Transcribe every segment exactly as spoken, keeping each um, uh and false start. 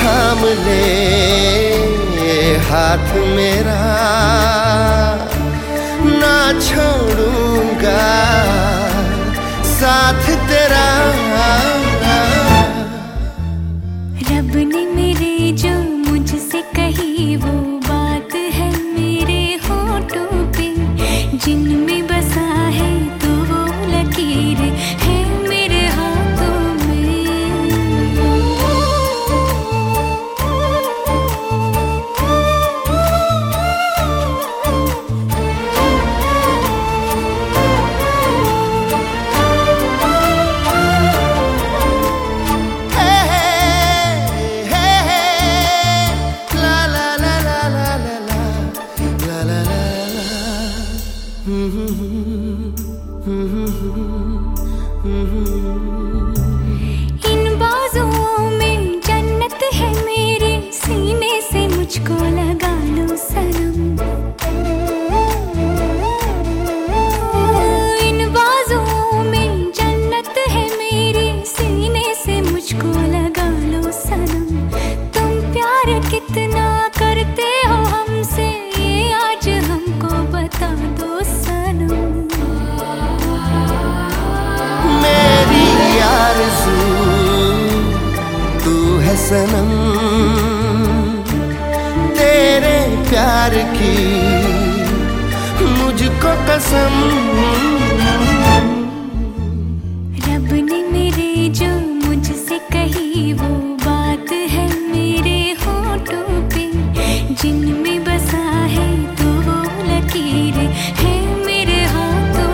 थाम ले हाथ मेरा, ना छोड़ूंगा साथ तेरा। रब ने मेरे जो मुझसे कही वो बात है मेरे होठों पे, जिनमें बसा है तो वो लकीर है मेरे हाथों में। इन बाजुओं में जन्नत है मेरे, सीने से मुझको लगा लो सनम। इन बाजुओं में जन्नत है मेरे, सीने से मुझको लगा लो सनम। तुम प्यार कितना करते हो हमसे, ये आज हमको बता दो सनम। मेरी आरज़ू तू है सनम, तेरे प्यार की मुझको कसम। रब ने मेरे जो मुझसे कही वो बात है मेरे होठों पे, जिनमें बसा है तो वो लकीर है मेरे हाथों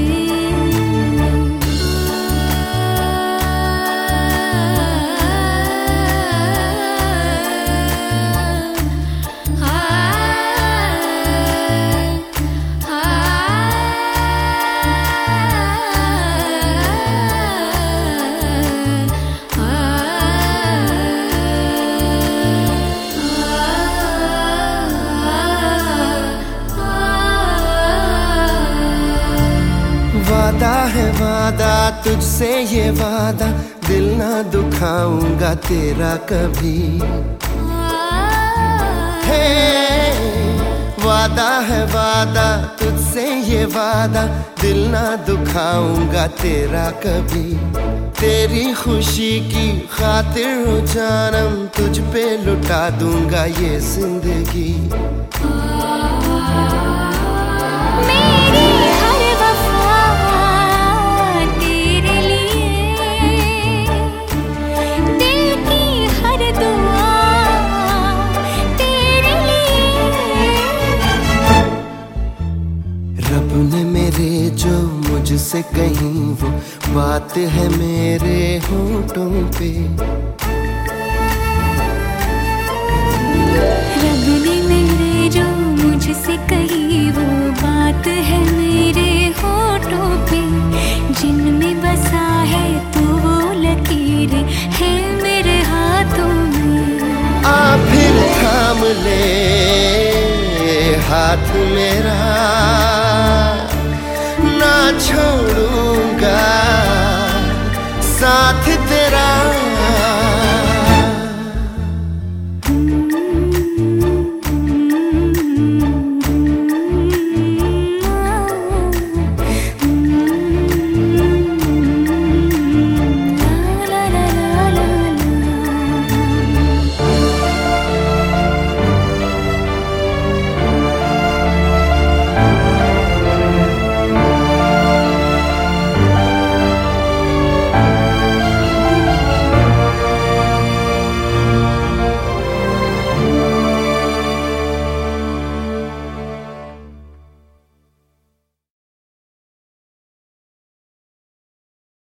वादा है वादा तुझसे ये वादा, दिल ना दुखाऊंगा तेरा कभी। हे वादा है वादा तुझसे ये वादा, दिल ना दुखाऊंगा तेरा कभी। तेरी खुशी की खातिर हो जानम, तुझ पे लुटा दूंगा ये जिंदगी। रब ने मेरे जो मुझसे कही वो बात है मेरे होठों पे। रब ने मेरे जो मुझसे कही वो बात है मेरे होठों पे, जिनमें बसा है तो वो लकीर है मेरे हाथों में। आ फिर थाम ले हाथ मेरा, ना छोड़ूंगा साथ तेरा।